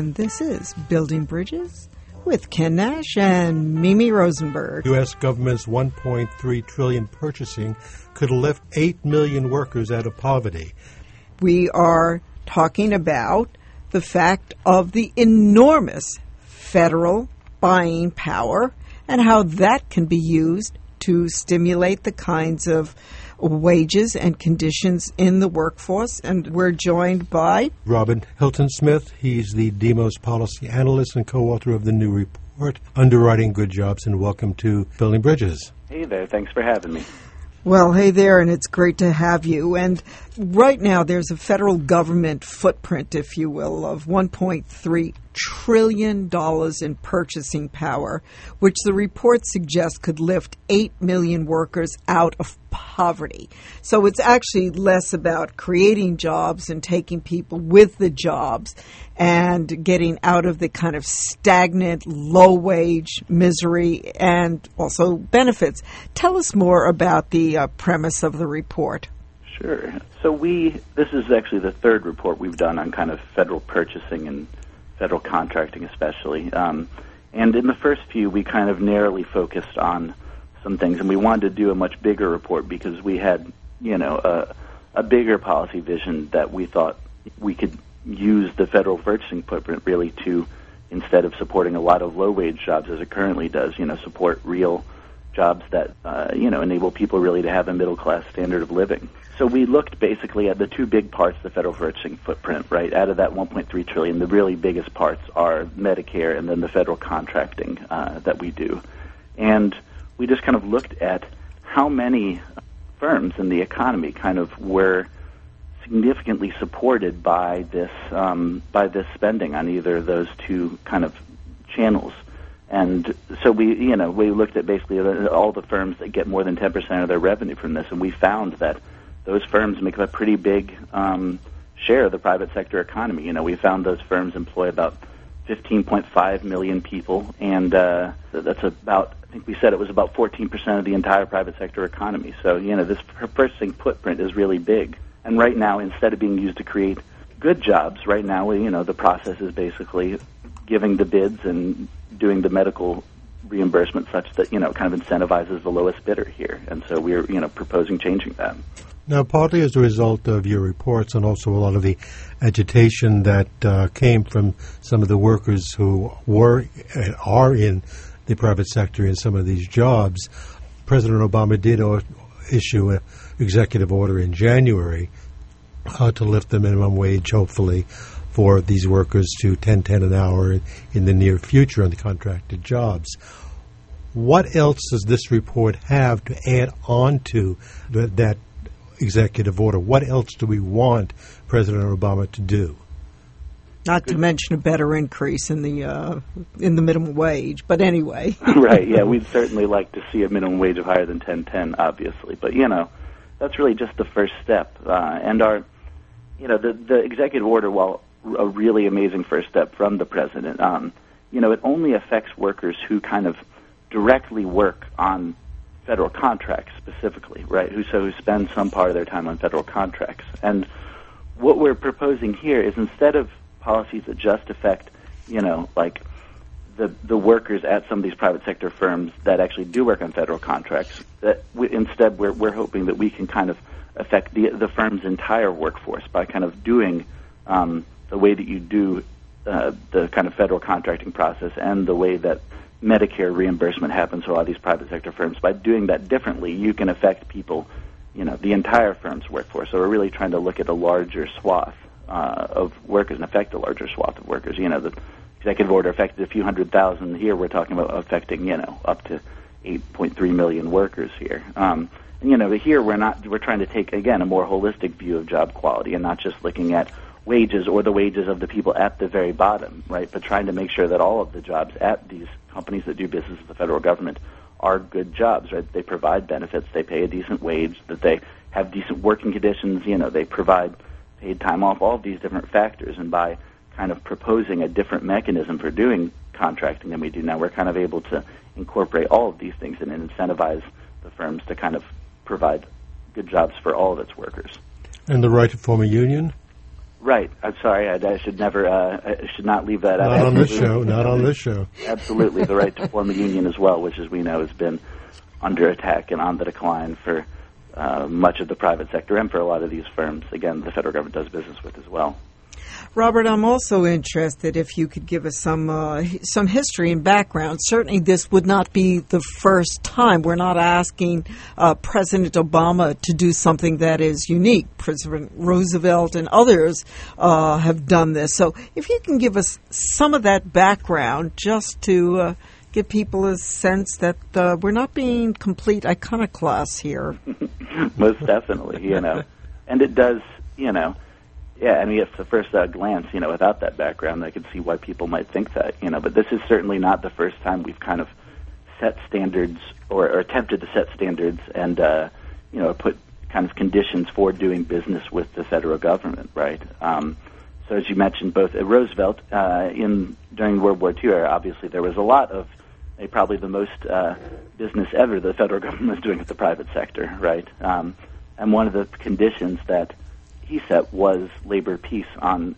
and this is Building Bridges with Ken Nash and Mimi Rosenberg. U.S. government's $1.3 trillion purchasing could lift 8 million workers out of poverty. We are talking about the fact of the enormous federal buying power and how that can be used to stimulate the kinds of wages and conditions in the workforce. And we're joined by Robin Hilton-Smith. He's the Demos policy analyst and co-author of the new report, Underwriting Good Jobs, and welcome to Building Bridges. Hey there. Thanks for having me. Well, hey there, and it's great to have you. And right now there's a federal government footprint, if you will, of $1.3 trillion in purchasing power, which the report suggests could lift 8 million workers out of poverty. So it's actually less about creating jobs and taking people with the jobs and getting out of the kind of stagnant, low-wage misery and also benefits. Tell us more about the premise of the report. Sure. So this is actually the third report we've done on kind of federal purchasing and federal contracting especially. And in the first few, we kind of narrowly focused on some things, and we wanted to do a much bigger report because we had, a bigger policy vision that we thought we could use the federal purchasing footprint really to, instead of supporting a lot of low-wage jobs as it currently does, support real jobs that, enable people really to have a middle-class standard of living. So we looked basically at the two big parts of the federal purchasing footprint, right? Out of that $1.3 trillion, the really biggest parts are Medicare and then the federal contracting that we do. And we just kind of looked at how many firms in the economy kind of were significantly supported by this spending on either of those two kind of channels. And so we looked at basically all the firms that get more than 10% of their revenue from this, and we found that those firms make up a pretty big share of the private sector economy. We found those firms employ about 15.5 million people, and that's about, I think we said it was about 14% of the entire private sector economy. So, this purchasing footprint is really big. And right now, instead of being used to create good jobs, right now, the process is basically giving the bids and doing the medical reimbursement such that, kind of incentivizes the lowest bidder here. And so we're, proposing changing that. Now, partly as a result of your reports and also a lot of the agitation that came from some of the workers who were and are in the private sector in some of these jobs, President Obama did issue an executive order in January to lift the minimum wage, hopefully, for these workers to $10.10 an hour in the near future on the contracted jobs. What else does this report have to add on to that executive order? What else do we want President Obama to do? Not to mention a better increase in the minimum wage, but anyway. Right, yeah, we'd certainly like to see a minimum wage of higher than $10.10, obviously. But, that's really just the first step. And the executive order, while a really amazing first step from the president, it only affects workers who kind of directly work on federal contracts specifically, right? Who spend some part of their time on federal contracts. And what we're proposing here is instead of policies that just affect, like the workers at some of these private sector firms that actually do work on federal contracts, that instead we're hoping that we can kind of affect the firm's entire workforce by kind of doing the way that you do the kind of federal contracting process and the way that Medicare reimbursement happens for a lot of these private sector firms. By doing that differently, you can affect people, the entire firm's workforce. So we're really trying to look at a larger swath of workers and affect a larger swath of workers. The executive order affected a few 100,000. Here we're talking about affecting, up to 8.3 million workers here. Here we're trying to take, again, a more holistic view of job quality and not just looking at wages or the wages of the people at the very bottom, right? But trying to make sure that all of the jobs at these companies that do business with the federal government are good jobs, right? They provide benefits, they pay a decent wage, that they have decent working conditions, they provide paid time off, all of these different factors. And by kind of proposing a different mechanism for doing contracting than we do now, we're kind of able to incorporate all of these things and incentivize the firms to kind of provide good jobs for all of its workers. And the right to form a union? Right. I'm sorry. I should never. I should not leave that out. Not on this show. Not on this show. Absolutely, the right to form a union as well, which, as we know, has been under attack and on the decline for much of the private sector and for a lot of these firms. Again, the federal government does business with as well. Robert, I'm also interested if you could give us some history and background. Certainly, this would not be the first time. We're not asking President Obama to do something that is unique. President Roosevelt and others have done this. So if you can give us some of that background just to give people a sense that we're not being complete iconoclasts here. Most definitely, And it does, yeah, I mean, at the first glance, without that background, I could see why people might think that, but this is certainly not the first time we've kind of set standards or attempted to set standards and, put kind of conditions for doing business with the federal government, right? So as you mentioned, both at Roosevelt during World War II era, obviously there was a lot of probably the most business ever the federal government was doing with the private sector, right? And one of the conditions that he set was labor peace on,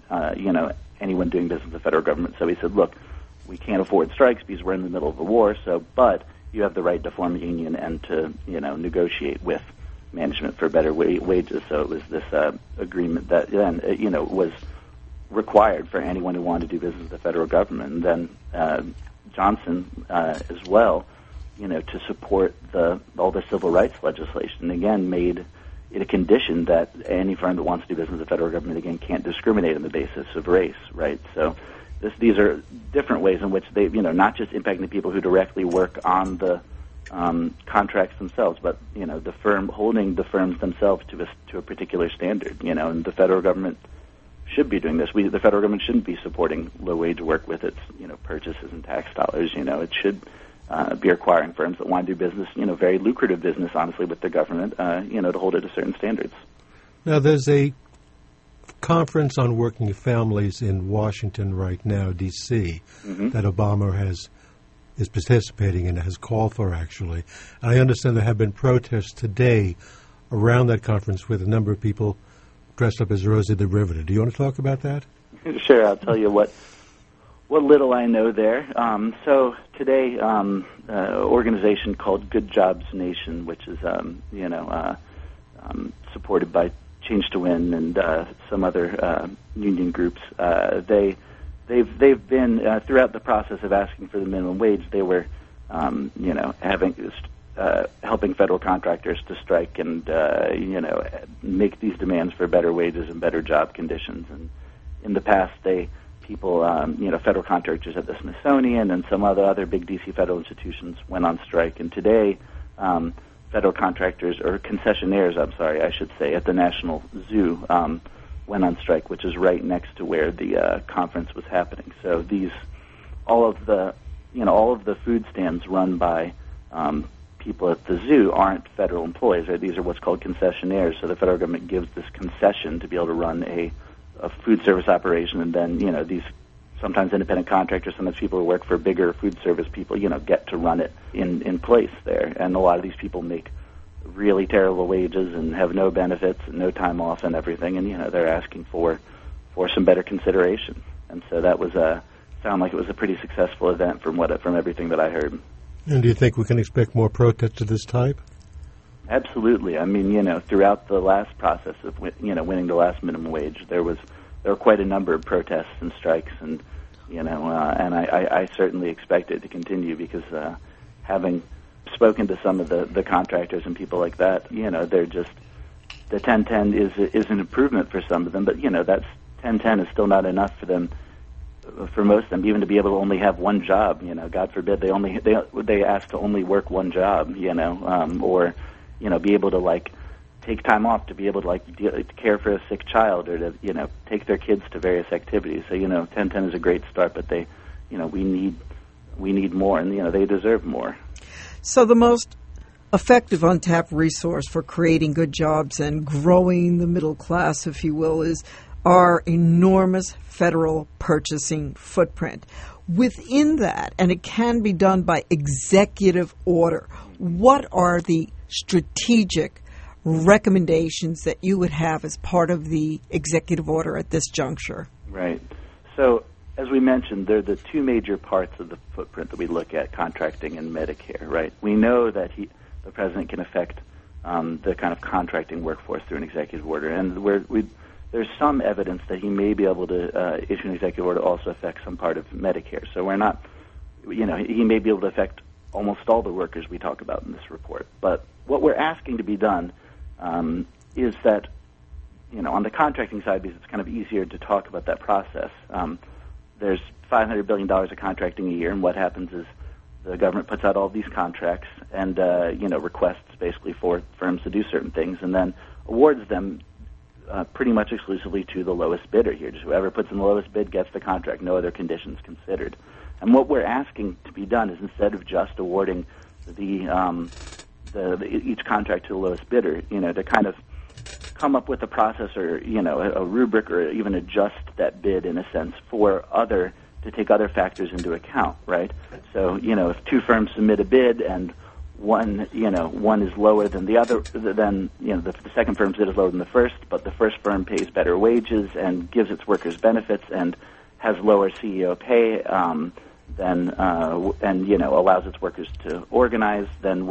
anyone doing business with the federal government. So he said, look, we can't afford strikes because we're in the middle of a war, but you have the right to form a union and to, negotiate with management for better wages. So it was this agreement that then, was required for anyone who wanted to do business with the federal government. And then Johnson as well, to support all the civil rights legislation, again, made it a condition that any firm that wants to do business with the federal government, again, can't discriminate on the basis of race, right? So these are different ways in which they, not just impacting the people who directly work on the contracts themselves, but, the firm holding the firms themselves to a particular standard, and the federal government should be doing this. The federal government shouldn't be supporting low-wage work with its, purchases and tax dollars. It should be requiring firms that want to do business, very lucrative business, honestly, with the government, to hold it to certain standards. Now, there's a conference on working families in Washington right now, D.C., that Obama is participating in, has called for, actually. And I understand there have been protests today around that conference with a number of people dressed up as Rosie the Riveter. Do you want to talk about that? Sure, I'll tell you what little I know there. So today, an organization called Good Jobs Nation, which is supported by Change to Win and some other union groups, they've been throughout the process of asking for the minimum wage. They were helping federal contractors to strike and make these demands for better wages and better job conditions. And in the past, federal contractors at the Smithsonian and some other big D.C. federal institutions went on strike. And today, federal contractors, or concessionaires, I should say, at the National Zoo went on strike, which is right next to where the conference was happening. So all of the food stands run by people at the zoo aren't federal employees. Right? These are what's called concessionaires. So the federal government gives this concession to be able to run a food service operation, and then these sometimes independent contractors, sometimes people who work for bigger food service people, get to run it in place there. And a lot of these people make really terrible wages and have no benefits and no time off and everything, and they're asking for some better consideration. And so that was sounded like it was a pretty successful event from everything that I heard. And do you think we can expect more protests of this type? Absolutely. I mean, throughout the last process of winning the last minimum wage, there were quite a number of protests and strikes, and and I certainly expect it to continue because having spoken to some of the contractors and people like that, they're just the 1010 is an improvement for some of them, but that's 1010 is still not enough for them. For most of them, even to be able to only have one job, God forbid they ask to only work one job, or be able to take time off to be able to care for a sick child or to take their kids to various activities. So 1010 is a great start, but we need more, and they deserve more. So the most effective untapped resource for creating good jobs and growing the middle class, if you will, is our enormous federal purchasing footprint. Within that, and it can be done by executive order, what are the strategic recommendations that you would have as part of the executive order at this juncture? Right. So, as we mentioned, they're the two major parts of the footprint that we look at, contracting and Medicare, right? We know that the president can affect the kind of contracting workforce through an executive order, and there's some evidence that he may be able to issue an executive order to also affect some part of Medicare. So we're not, he may be able to affect almost all the workers we talk about in this report. But what we're asking to be done is that, on the contracting side, because it's kind of easier to talk about that process, there's $500 billion of contracting a year, and what happens is the government puts out all these contracts and, requests basically for firms to do certain things, and then awards them pretty much exclusively to the lowest bidder here. Just whoever puts in the lowest bid gets the contract, no other conditions considered. And what we're asking to be done is, instead of just awarding each contract to the lowest bidder, to kind of come up with a process or, a rubric or even adjust that bid in a sense to take other factors into account, right? So, if two firms submit a bid and one is lower than the other, then, the second firm's bid is lower than the first, but the first firm pays better wages and gives its workers benefits and has lower CEO pay, allows its workers to organize, then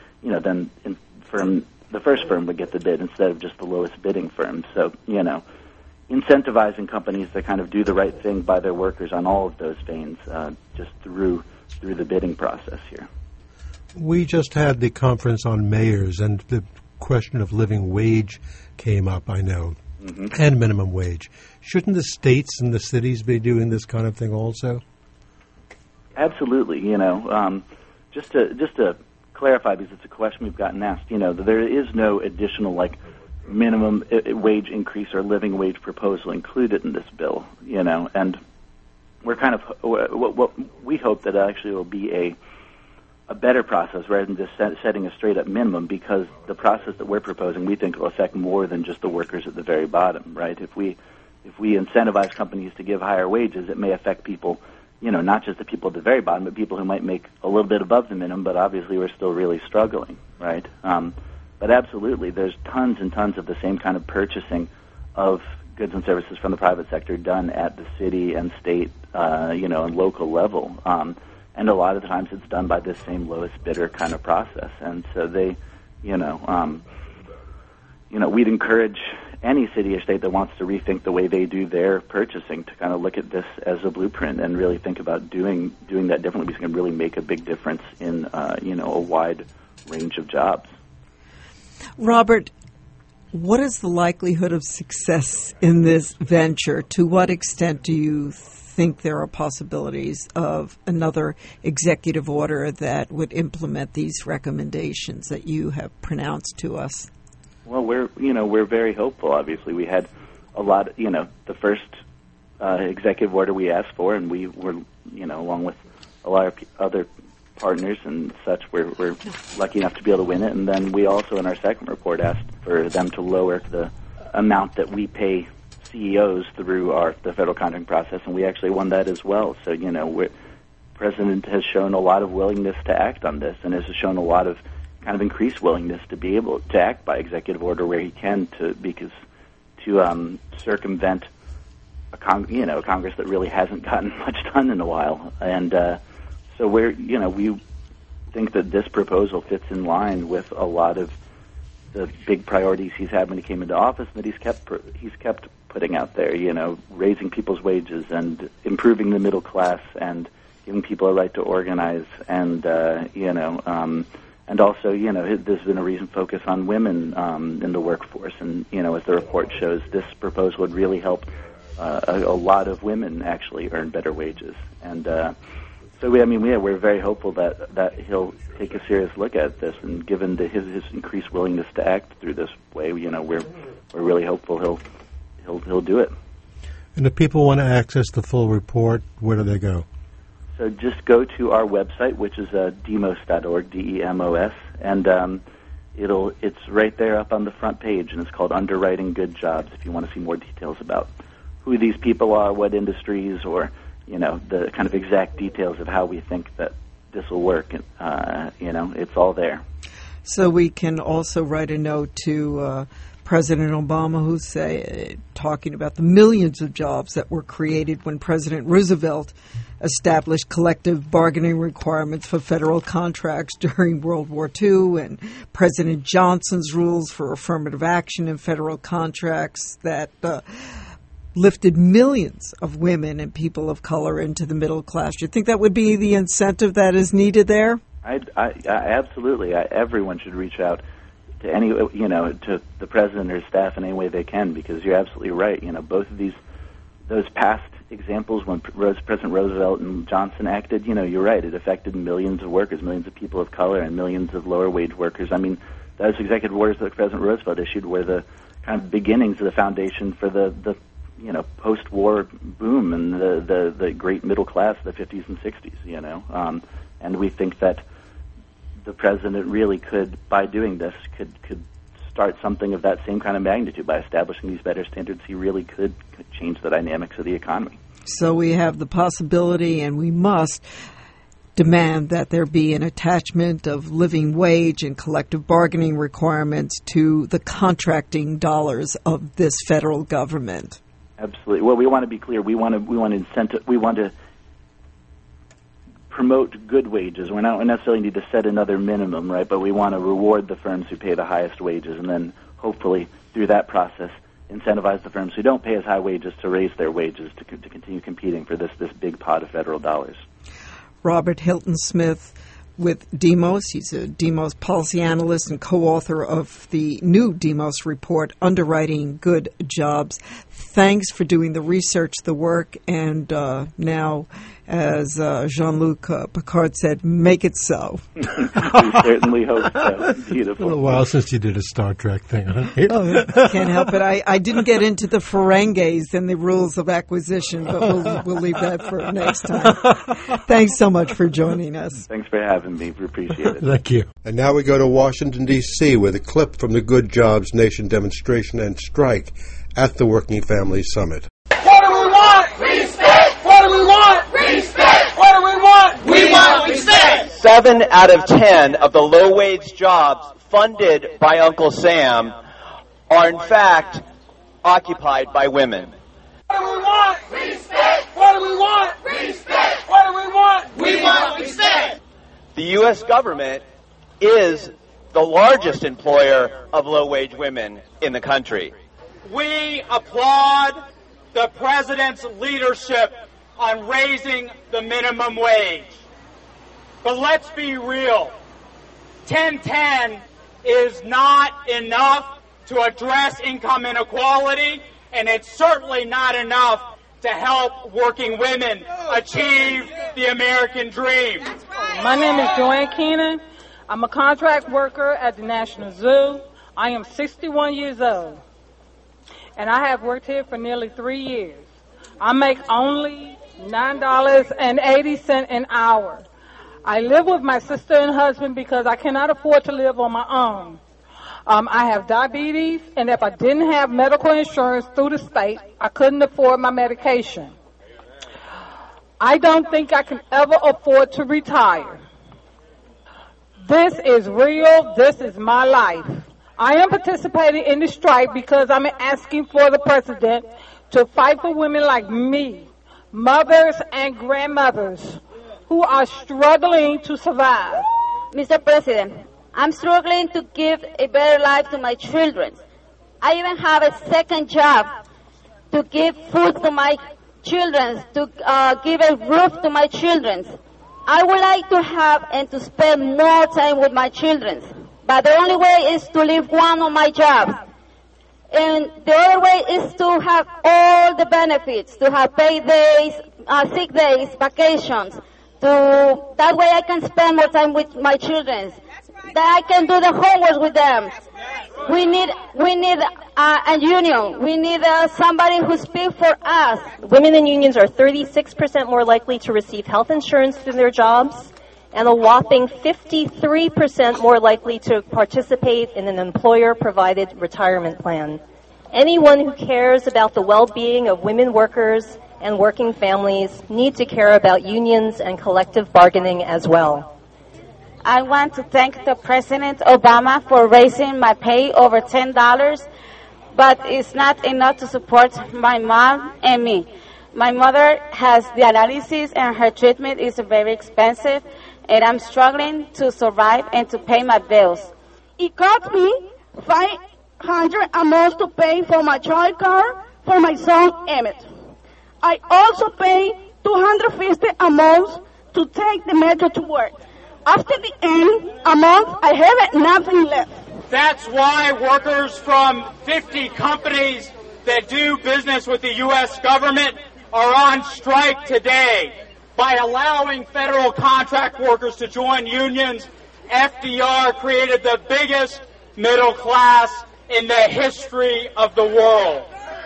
the first firm would get the bid instead of just the lowest bidding firm. So, incentivizing companies to kind of do the right thing by their workers on all of those veins, just through the bidding process here. We just had the conference on mayors, and the question of living wage came up, I know, and minimum wage. Shouldn't the states and the cities be doing this kind of thing also? Absolutely. Just to clarify, because it's a question we've gotten asked, there is no additional minimum wage increase or living wage proposal included in this bill, and we're kind of what we hope that actually will be a better process rather than just setting a straight up minimum, because the process that we're proposing we think will affect more than just the workers at the very bottom, right? If we incentivize companies to give higher wages, it may affect people, not just the people at the very bottom, but people who might make a little bit above the minimum, but obviously we're still really struggling, right? But absolutely, there's tons and tons of the same kind of purchasing of goods and services from the private sector done at the city and state, and local level. And a lot of the times it's done by this same lowest bidder kind of process. And so we'd encourage any city or state that wants to rethink the way they do their purchasing to kind of look at this as a blueprint and really think about doing that differently, because it can really make a big difference in, a wide range of jobs. Robert, what is the likelihood of success in this venture? To what extent do you think there are possibilities of another executive order that would implement these recommendations that you have pronounced to us? Well, we're very hopeful. Obviously, we had a lot. The first executive order we asked for, and we were, along with a lot of other partners and such, we're lucky enough to be able to win it. And then we also, in our second report, asked for them to lower the amount that we pay CEOs through the federal contracting process, and we actually won that as well. So, the President has shown a lot of willingness to act on this, and has shown a lot of kind of increased willingness to be able to act by executive order where he can, to circumvent a Congress that really hasn't gotten much done in a while. And so we think that this proposal fits in line with a lot of the big priorities he's had when he came into office, and that he's kept putting out there, raising people's wages and improving the middle class and giving people a right to organize, and and also, there's been a recent focus on women in the workforce, and as the report shows, this proposal would really help a lot of women actually earn better wages, and so we're very hopeful that he'll take a serious look at this, and given his increased willingness to act through this way, we're really hopeful he'll do it. And if people want to access the full report, where do they go? So just go to our website, which is demos.org, DEMOS, and it's right there up on the front page, and it's called Underwriting Good Jobs, if you want to see more details about who these people are, what industries, or the kind of exact details of how we think that this will work. It's all there. So we can also write a note to President Obama, who's talking about the millions of jobs that were created when President Roosevelt established collective bargaining requirements for federal contracts during World War II, and President Johnson's rules for affirmative action in federal contracts that lifted millions of women and people of color into the middle class. Do you think that would be the incentive that is needed there? I absolutely. Everyone should reach out to to the president or staff in any way they can, because you're absolutely right. Both of those past examples when President Roosevelt and Johnson acted, you're right. It affected millions of workers, millions of people of color, and millions of lower wage workers. I mean, those executive orders that President Roosevelt issued were the kind of beginnings of the foundation for the post-war boom and the great middle class of the 50s and 60s. And we think that the president really could, by doing this, could start something of that same kind of magnitude. By establishing these better standards, he really could change the dynamics of the economy. So we have the possibility, and we must demand that there be an attachment of living wage and collective bargaining requirements to the contracting dollars of this federal government. Absolutely. Well, we want to be clear. We want to promote good wages. We don't necessarily need to set another minimum, right? But we want to reward the firms who pay the highest wages, and then hopefully through that process incentivize the firms who don't pay as high wages to raise their wages to continue competing for this big pot of federal dollars. Robert Hilton Smith with Demos. He's a Demos policy analyst and co-author of the new Demos report, Underwriting Good Jobs. Thanks for doing the research, the work, and now, as Jean-Luc Picard said, make it so. We certainly hope so. Beautiful. It's been a while since you did a Star Trek thing, huh? Can't help it. I didn't get into the Ferengis and the rules of acquisition, but we'll leave that for next time. Thanks so much for joining us. Thanks for having me. We appreciate it. Thank you. And now we go to Washington, D.C. with a clip from the Good Jobs Nation demonstration and strike at the Working Families Summit. What do we want? Respect! What do we want? Respect! What do we want? We want respect! 7 out of 10 of the low-wage jobs funded by Uncle Sam are in fact occupied by women. What do we want? Respect! What do we want? Respect! What do we want? We want respect! The U.S. government is the largest employer of low-wage women in the country. We applaud the President's leadership on raising the minimum wage. But let's be real. 1010 is not enough to address income inequality, and it's certainly not enough to help working women achieve the American dream. My name is Joanne Keenan. I'm a contract worker at the National Zoo. I am 61 years old, and I have worked here for nearly 3 years. I make only $9.80 an hour. I live with my sister and husband because I cannot afford to live on my own. I have diabetes, and if I didn't have medical insurance through the state, I couldn't afford my medication. I don't think I can ever afford to retire. This is real. This is my life. I am participating in the strike because I'm asking for the president to fight for women like me, mothers and grandmothers who are struggling to survive. Mr. President, I'm struggling to give a better life to my children. I even have a second job to give food to my children, to give a roof to my children. I would like to have and to spend more time with my children, but the only way is to leave one of my jobs. And the other way is to have all the benefits, to have paid days, sick days, vacations. That way I can spend more time with my children. That I can do the homework with them. We need a union. We need somebody who speaks for us. Women in unions are 36% more likely to receive health insurance through their jobs, and a whopping 53% more likely to participate in an employer-provided retirement plan. Anyone who cares about the well-being of women workers and working families need to care about unions and collective bargaining as well. I want to thank the President Obama for raising my pay over $10, but it's not enough to support my mom and me. My mother has dialysis and her treatment is very expensive, and I'm struggling to survive and to pay my bills. It cost me $500 a month to pay for my child care for my son Emmett. I also pay $250 a month to take the metro to work. After the end a month, I have nothing left. That's why workers from 50 companies that do business with the U.S. government are on strike today. By allowing federal contract workers to join unions, FDR created the biggest middle class in the history of the world.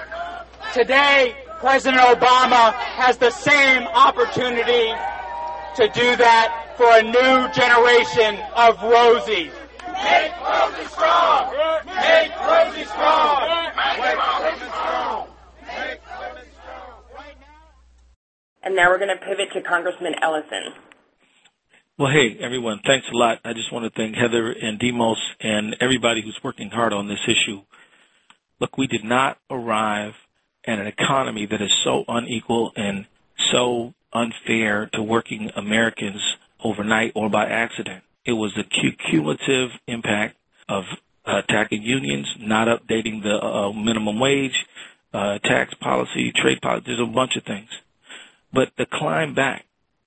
Today, President Obama has the same opportunity to do that for a new generation of Rosies. Make Rosie strong! Make Rosie strong! Make Rosie strong! Make Rosie strong! Right now. And now we're going to pivot to Congressman Ellison. Well, hey, everyone, thanks a lot. I just want to thank Heather and Demos and everybody who's working hard on this issue. Look, we did not arrive at an economy that is so unequal and so unfair to working Americans overnight or by accident. It was the cumulative impact of attacking unions, not updating the minimum wage, tax policy, trade policy. There's a bunch of things. But the climb back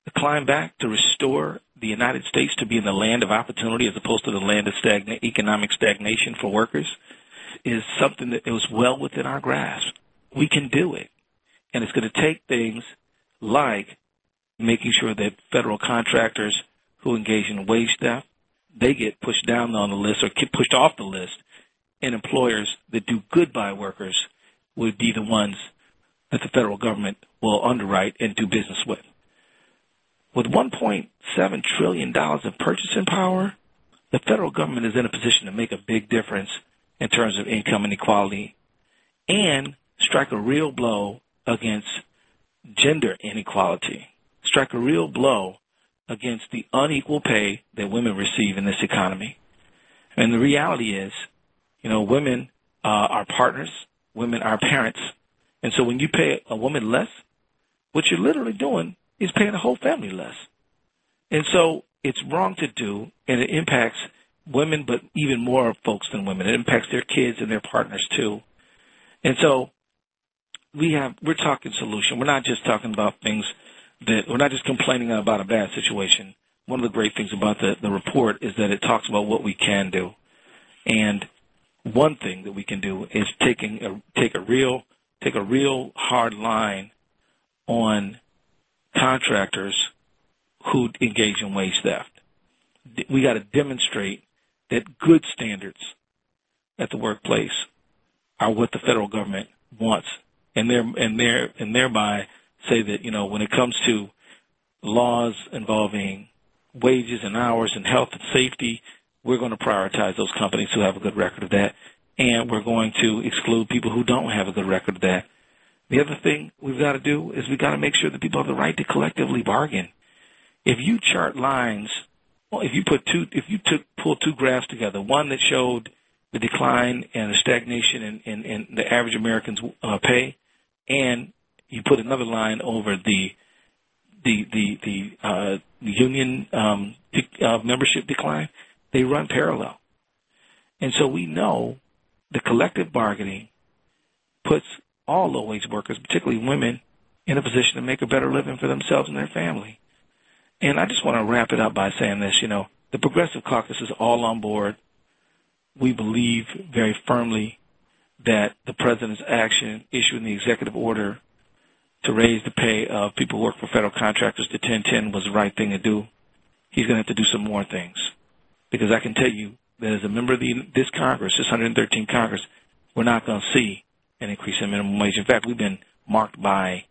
to restore the United States to be in the land of opportunity as opposed to the land of economic stagnation for workers is something that is well within our grasp. We can do it. And it's going to take things like making sure that federal contractors who engage in wage theft, they get pushed down on the list or get pushed off the list, and employers that do good by workers would be the ones that the federal government will underwrite and do business with. With $1.7 trillion in purchasing power, the federal government is in a position to make a big difference in terms of income inequality and strike a real blow against gender inequality, strike a real blow against the unequal pay that women receive in this economy. And the reality is, women are partners, women are parents. And so when you pay a woman less, what you're literally doing is paying a whole family less. And so it's wrong to do, and it impacts women, but even more folks than women. It impacts their kids and their partners too. And so we're talking solution. We're not just talking about things that we're not just complaining about a bad situation. One of the great things about the report is that it talks about what we can do. And one thing that we can do is take a real hard line on contractors who engage in wage theft. We got to demonstrate that good standards at the workplace are what the federal government wants, and thereby say that when it comes to laws involving wages and hours and health and safety, we're going to prioritize those companies who have a good record of that, and we're going to exclude people who don't have a good record of that. The other thing we've got to do is we've got to make sure that people have the right to collectively bargain. If you chart lines, if you pull two graphs together, one that showed the decline and the stagnation in the average American's pay, and you put another line over the union membership decline, they run parallel. And so we know the collective bargaining puts all low-wage workers, particularly women, in a position to make a better living for themselves and their family. And I just want to wrap it up by saying this, the Progressive Caucus is all on board. We believe very firmly that the President's action issuing the executive order to raise the pay of people who work for federal contractors to 1010 was the right thing to do. He's going to have to do some more things. Because I can tell you that as a member of this Congress, this 113 Congress, we're not going to see an increase in minimum wage. In fact, we've been marked we've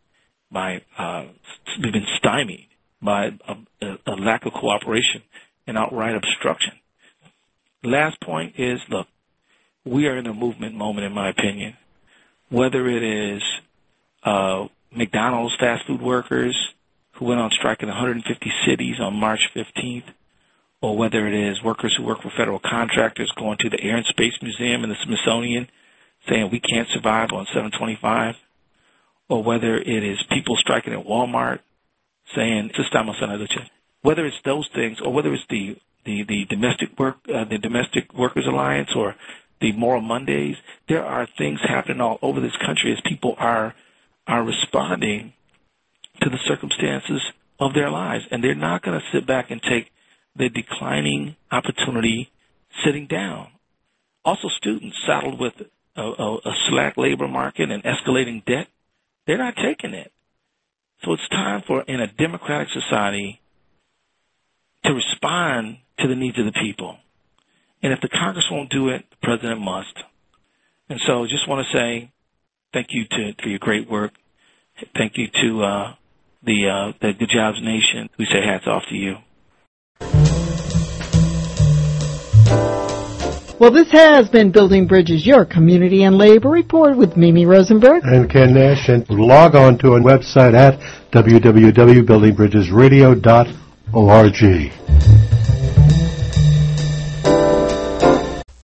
been stymied by a lack of cooperation and outright obstruction. The last point is, look, we are in a movement moment, in my opinion. Whether it is McDonald's fast food workers who went on strike in 150 cities on March 15th, or whether it is workers who work for federal contractors going to the Air and Space Museum and the Smithsonian saying we can't survive on 725, or whether it is people striking at Walmart saying, whether it's those things, or whether it's the domestic workers alliance, or the Moral Mondays, there are things happening all over this country as people are responding to the circumstances of their lives, and they're not going to sit back and take the declining opportunity sitting down. Also, students saddled with a slack labor market and escalating debt, they're not taking it. So it's time for, in a democratic society, to respond to the needs of the people. And if the Congress won't do it, the president must. And so just want to say thank you for your great work. Thank you to the Good Jobs Nation. We say hats off to you. Well, this has been Building Bridges, your community and labor report with Mimi Rosenberg and Ken Nash. And log on to our website at www.buildingbridgesradio.org.